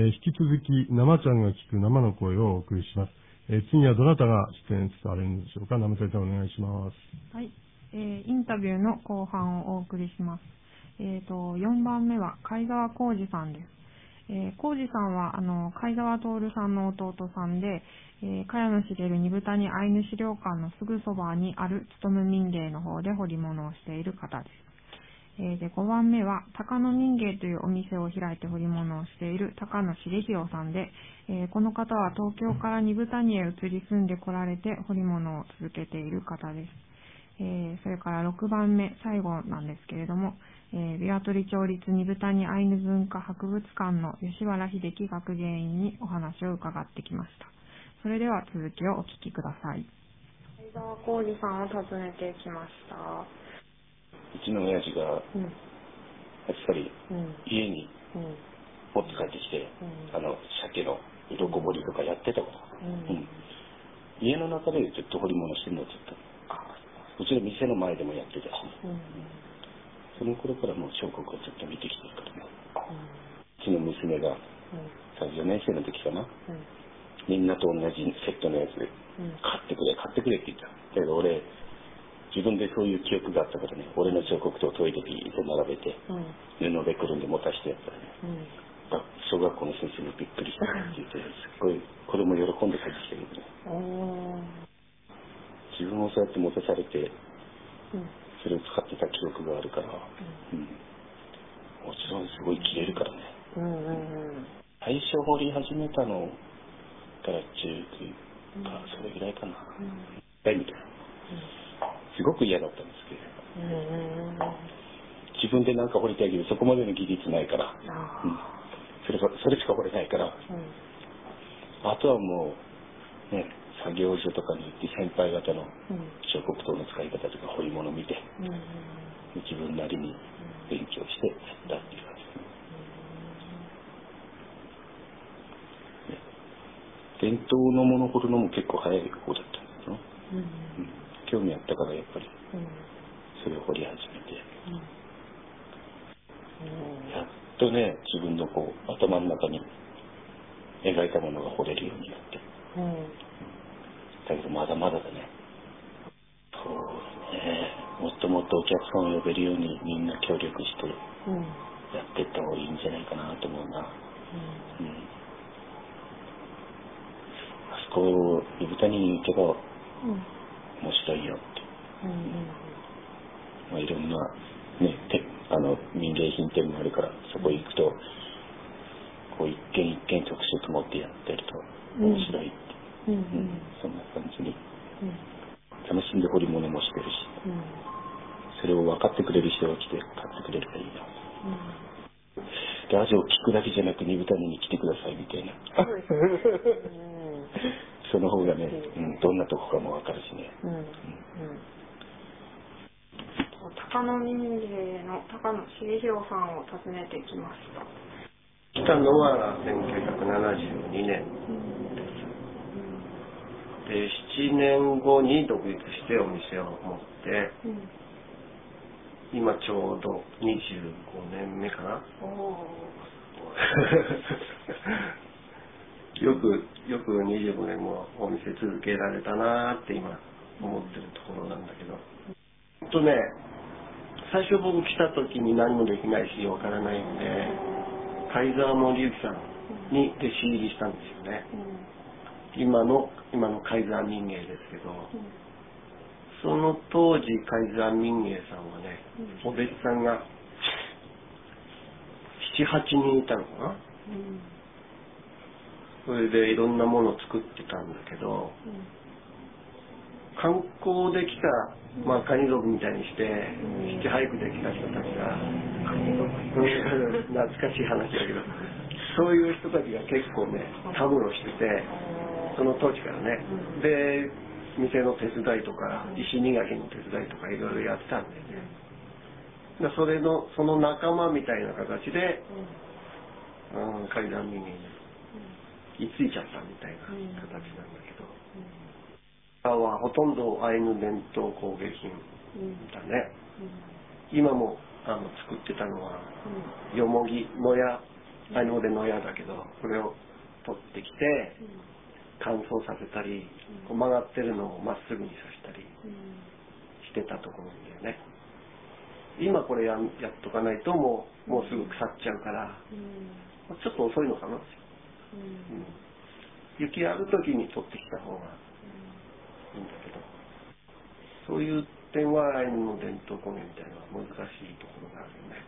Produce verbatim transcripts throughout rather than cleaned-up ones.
えー、引き続き生ちゃんが聞く生の声をお送りします。えー、次はどなたが出演されるんでしょうか。生ちゃんお願いします。 はい、えー、インタビューの後半をお送りします。えーと、よんばんめは貝澤浩二さんです。えー、浩二さんはあの貝澤徹さんの弟さんで、えー、茅野茂二部谷アイヌ資料館のすぐそばにある勤民芸の方で彫り物をしている方です。えー、でごばんめは高野民芸というお店を開いて彫り物をしている高野茂弘さんで、えー、この方は東京から二部谷へ移り住んでこられて彫り物を続けている方です。えー、それからろくばんめ、最後なんですけれども、えー、琵琶取町立二部谷アイヌ文化博物館の吉原秀樹学芸員にお話を伺ってきました。それでは続きをお聞きください。貝澤浩二さんを訪ねてきました。 うちの親父が、うん、やっぱり家に持って帰ってきて、うん、あの鮭の鱗彫りとかやってたこと、うんうん、家の中でずっと彫り物してるのずっと。うちの店の前でもやってたし、うん、その頃からもう彫刻をずっと見てきてるからね、うん、うちの娘がよねん生の時かな、うん、みんなと同じセットのやつで、うん、買ってくれ買ってくれって言った。だけど俺自分でそういう記憶があったからね、俺の彫刻とトイレピーと並べて、うん、布でくるんで持たしてやったらね、うん、小学校の先生にびっくりしたって言って、すっごい子供喜んで帰ってきてるんでね。自分もそうやって持たされて、うん、それを使ってた記憶があるから、うんうん、もちろんすごい切れるからね、うんうんうん、最初彫り始めたのからじゅうきゅうか、それぐらいかな、うん、みたいな、すごく嫌だったんですけど、うんうん、自分で何か彫りたいけどそこまでの技術ないから、うん、それそれしか彫れないから、うん、あとはもうね、作業所とかに行って先輩方の彫刻刀の使い方とか彫り物を見て、うん、自分なりに勉強してやったっていう感じですね。伝統のもの彫るのも結構早い方だったんですよ、うんうん、興味あったからやっぱりそれを彫り始めて、うん、やっとね自分のこう頭の中に描いたものが彫れるようになって、うん、だけどまだまだだね。そうね。もっともっとお客さんを呼べるようにみんな協力してやっていった方がいいんじゃないかなと思うな。うん。うん、あそこ二部谷に行けば面白いよって。うんうん、まあ、いろんなねてあの民芸品店もあるからそこ行くとこう一軒一軒直接持ってやってると面白いって。うんうんうん、そんな感じに、うん、楽しんで彫り物もしてるし、うん、それを分かってくれる人が来て買ってくれればいいな、うん、ラジオを聞くだけじゃなく二部谷に来てくださいみたいな、うん、その方がね、うん、どんなとこかも分かるしね、うんうん、 高野民芸の高野茂弘さんを訪ねてきました。 来たのはせんきゅうひゃくななじゅうにねん、うんでななねんごに独立してお店を持って、うん、今ちょうどにじゅうごねんめかな。よくよくにじゅうごねんもお店続けられたなって今思ってるところなんだけど、ほんとね、最初僕来た時に何もできないしわからないんで貝澤森之さんに弟子入りしたんですよね、うん、今の今の貝澤民芸ですけど、うん、その当時貝澤民芸さんはね、うん、お弟子さんがななはちにんいたのかな、うん、それでいろんなものを作ってたんだけど、うん、観光で来た、まあ、カニ族みたいにして七俳句で来た人たちが懐かしい話だけどそういう人たちが結構ねたむろしてて、その当時からね、で店の手伝いとか石磨きの手伝いとかいろいろやってたんでね、でそれのその仲間みたいな形で、うん、貝澤民芸に居ついちゃったみたいな形なんだけど、今はほとんどアイヌ伝統工芸品だね、うん、今もあの作ってたのは、うん、よもぎ野屋アイヌ語で野屋だけど、これを取ってきて乾燥させたり、こう曲がってるのをまっすぐにさせたりしてたところなんだよね。今これ や, やっとかないともう、もうすぐ腐っちゃうから、ちょっと遅いのかな、うん、雪ある時に取ってきた方がいいんだけど、そういう点はアイヌの伝統工芸みたいな難しいところがあるよね。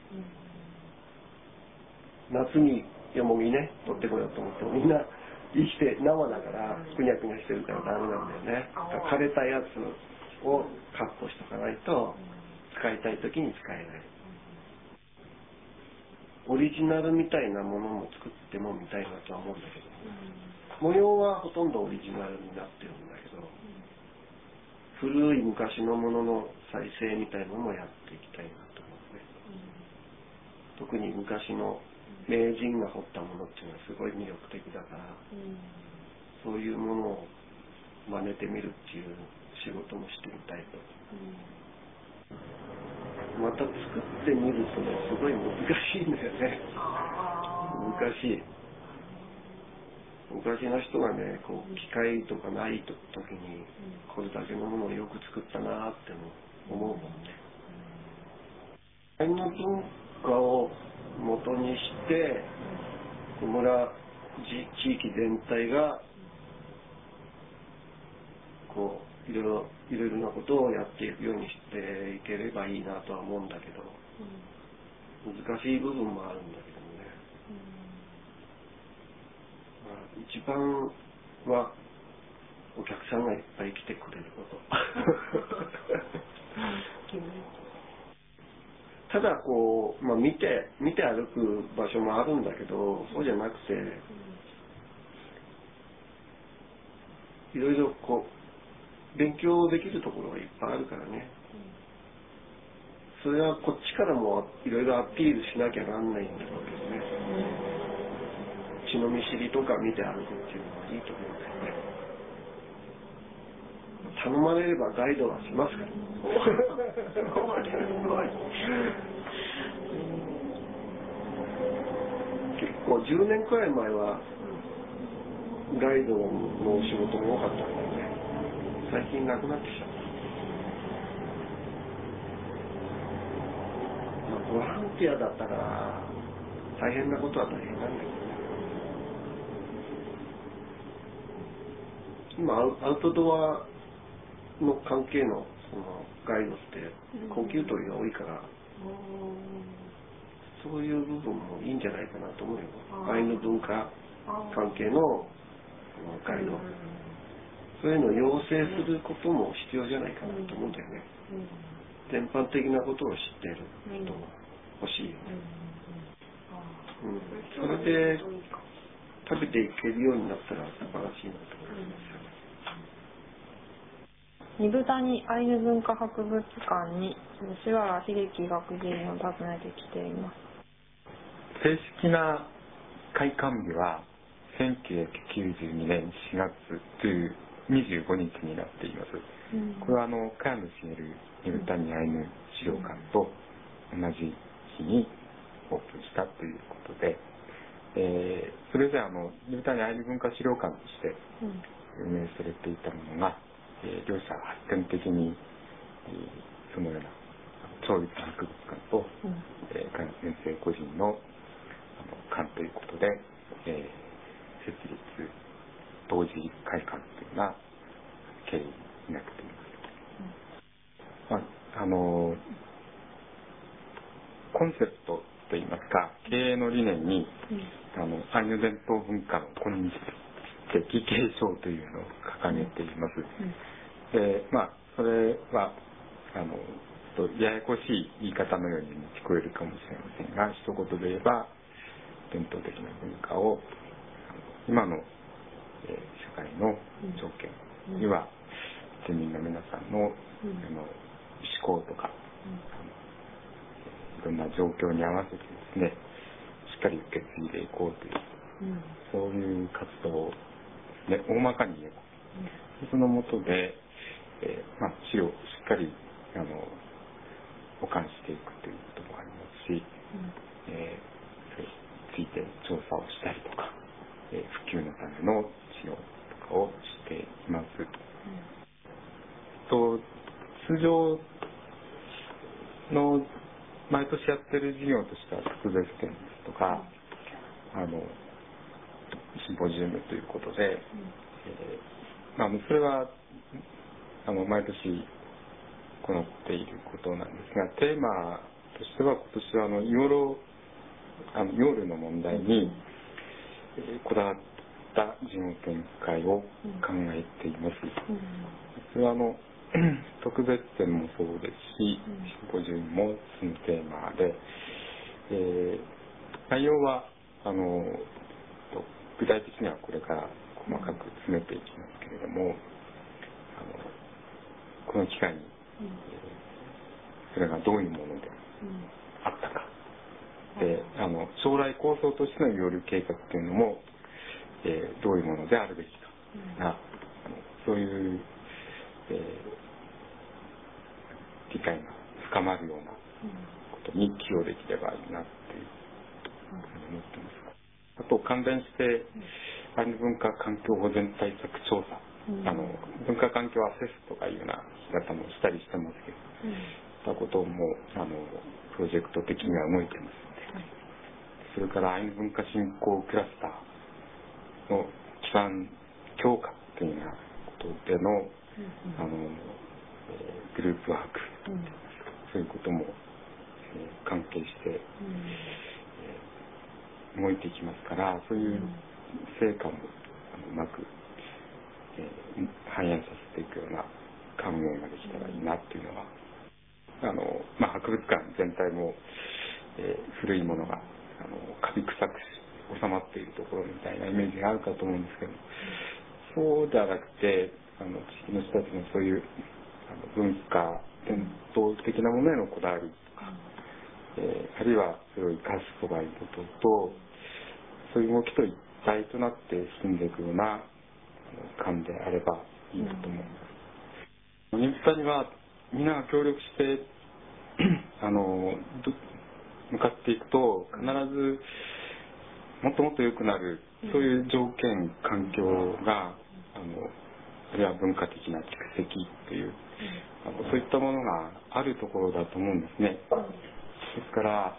夏にヨモギね取ってこようと思ってもみんな生きて生だからくにゃくにゃしてるからダメなんだよね。だから枯れたやつをカットしとかないと使いたい時に使えない。オリジナルみたいなものも作ってもみたいなとは思うんだけど、模様はほとんどオリジナルになってるんだけど、古い昔のものの再生みたいなのもやっていきたいなと思うね。特に昔の名人が彫ったものっていうのはすごい魅力的だから、そういうものを真似てみるっていう仕事もしてみたいと。また作ってみるとね、すごい難しいんだよね。難しい。昔の人がね、こう機械とかない時にこれだけのものをよく作ったなって思うもんね。アイヌの文化を元にして村地域全体がこういろいろいろいろなことをやっていくようにしていければいいなとは思うんだけど、難しい部分もあるんだけどね。まあ、一番はお客さんがいっぱい来てくれることただこう、まあ、見て見て歩く場所もあるんだけど、そうじゃなくていろいろこう勉強できるところがいっぱいあるからね。それはこっちからもいろいろアピールしなきゃなんないんだろうけどね。血の見知りとか見て歩くっていうのはいいと思うんだよね。頼まれればガイドはしますから結構じゅうねんくらい前はガイドの仕事も多かったんだよね。最近なくなってきちゃった。まあ、ボランティアだったから大変なことは大変なんだけどね。今アウトドアの関係のそのガイドって高級取りが多いから、そういう部分もいいんじゃないかなと思うよ。アイヌ文化関係のガイド、そういうのを養成することも必要じゃないかなと思うんだよね。全般的なことを知っている人が欲しいよね。うん、それで食べていけるようになったら素晴らしいなと思いますよね。 二部谷アイヌ文化博物館に吉原秀樹学芸員を訪ねてきています。 正式な開館日はせんきゅうひゃくきゅうじゅうにねんしがつにじゅうごにちになっています。うん、これはあの茅野茂二部谷アイヌ資料館と同じ日にオープンしたということで、えー、それであの二部谷アイヌ文化資料館として運営されていたものが、えー、両者発展的に、えー、そのような創立博物館と、うんえー、茅野先生個人の館ということで、えー、設立同時開館というような経緯になっています。うんまあ、あのコンセプトといいますか経営の理念に、うん、あのアイヌ伝統文化の今日的継承というのを掲げています。うん、でまあそれはあのややこしい言い方のように聞こえるかもしれませんが、一言で言えば伝統的な文化を今の、えー、社会の条件には住民の皆さんの、うん、あの思考とか、うん、いろんな状況に合わせてですねしっかり受け継いでいこうという、うん、そういう活動を、ね、大まかに言えば、うん、そのもとで、えーまあ、資料をしっかりあの保管していくということもありますし、うんえー、 ついて調査をしたりとか、えー、普及のための治療とかをしています。うん、と通常の毎年やってる事業としては特別展ですとか、あのシンポジウムということで、うん、えーまあ、それはあの毎年行っていることなんですが、テーマとしては今年はあの夜あの夜の問題に、えー、こだわった事業展開を考えています。うん、それはあの特別展もそうですし、シンポジウムもそのテーマで、えー、内容はあの具体的にはこれから細かく詰めていきますけれども、あのこの機会に、うん、それがどういうものであったか、うん、であの将来構想としての夜計画というのも、えー、どういうものであるべきか、うん、あのそういう、えー、理解が深まるようなことに寄与できればいいなっていうふうに思ってます。あと関連してアイヌ文化環境保全対策調査、うん、あの文化環境アセスとかいうような言い方もしたりしてますけど、うん、そういったこともあのプロジェクト的には動いてますので、はい、それからアイヌ文化振興クラスターの基盤強化というようなことでの、うん、あのグループワーク、うん、そういうことも、えー、関係して、うんえー、動いていきますから、そういう成果もあのうまく、えー、反映させていくような考えができたらいいなっていうのは、あの、まあ、博物館全体も、えー、古いものがあのカビ臭く収まっているところみたいなイメージがあるかと思うんですけど、そうではなくて、あの地域の人たちのそういうあの文化伝統的なものへのこだわりとか、えー、あるいはそれを生かすとかいうことと、そういう動きと一体となって進んでいくような感であればいいなと思います。ニンプタにはみんなが協力してあの向かっていくと必ずもっともっと良くなる、そういう条件環境があのあるいは文化的な蓄積というあのそういったものがあるところだと思うんですね。ですから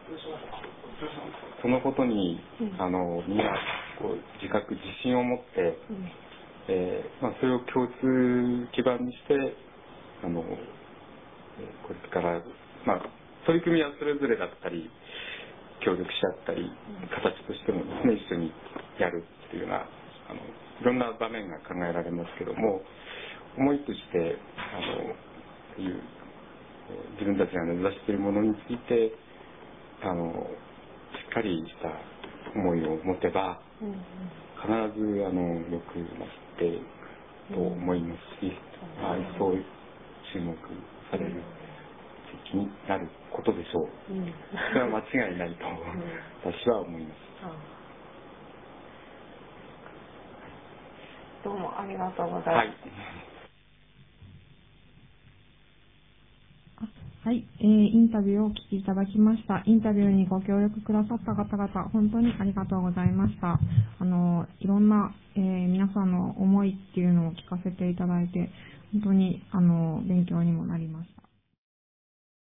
そのことにあのみんなこう自覚自信を持って、えーまあ、それを共通基盤にしてあのこれから、まあ、取り組みはそれぞれだったり協力し合ったり形としてもですね一緒にやるっていうようなあのいろんな場面が考えられますけども、思いとしてあのそういう自分たちが目指しているものについてあのしっかりした思いを持てば必ずあの良くなっていくと思いますし、まあ、そう注目される時期になることでしょう。それは間違いないと私は思います。 どうもありがとうございます。 はいはい、えー、インタビューをお聞きいただきました。インタビューにご協力くださった方々、本当にありがとうございました。あの、いろんな、えー、皆さんの思いっていうのを聞かせていただいて、本当に、あの、勉強にもなりました。